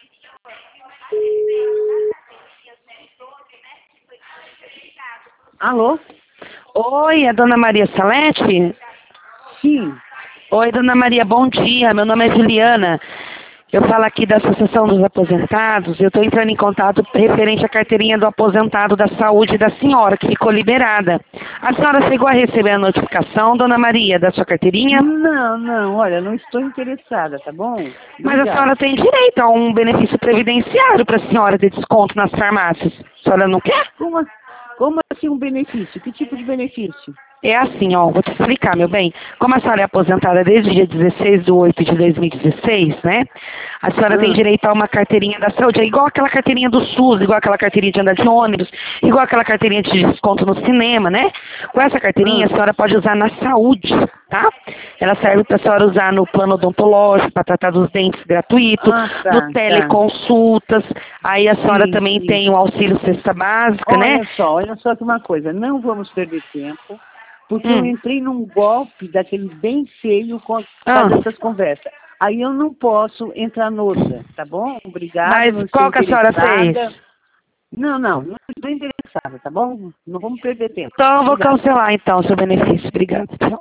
Alô? Oi, é a dona Maria Salete? Sim. Oi, dona Maria, bom dia. Meu nome é Juliana. Eu falo aqui da Associação dos Aposentados. Eu estou entrando em contato referente à carteirinha do aposentado da saúde da senhora, que ficou liberada. A senhora chegou a receber a notificação, dona Maria, da sua carteirinha? Não, olha, não estou interessada, tá bom? Mas a Obrigada. senhora tem direito a um benefício previdenciário para a senhora ter desconto nas farmácias. A senhora não quer? Como assim um benefício? Que tipo de benefício? É assim, ó, vou te explicar, meu bem. Como a senhora é aposentada desde o dia 16/8/2016, né? A senhora tem Ah, direito a uma carteirinha da saúde, é igual aquela carteirinha do SUS, igual aquela carteirinha de andar de ônibus, igual aquela carteirinha de desconto no cinema, né? Com essa carteirinha a ah, senhora pode usar na saúde, tá? Ela serve para a senhora usar no plano odontológico, para tratar dos dentes gratuito, no tá. teleconsultas, aí a senhora Sim, também sim. tem o auxílio cesta básica, né? Olha só que uma coisa, não vamos perder tempo, porque eu Hum. entrei num golpe daquele bem feio por Ah. causa dessas conversas. Aí eu não posso entrar noutra, tá bom? Obrigado, Mas não estou qual que a senhora fez? interessada. Não estou interessada, tá bom? Não vamos perder tempo. Então eu vou Obrigada. cancelar então seu benefício. Obrigada. Tchau.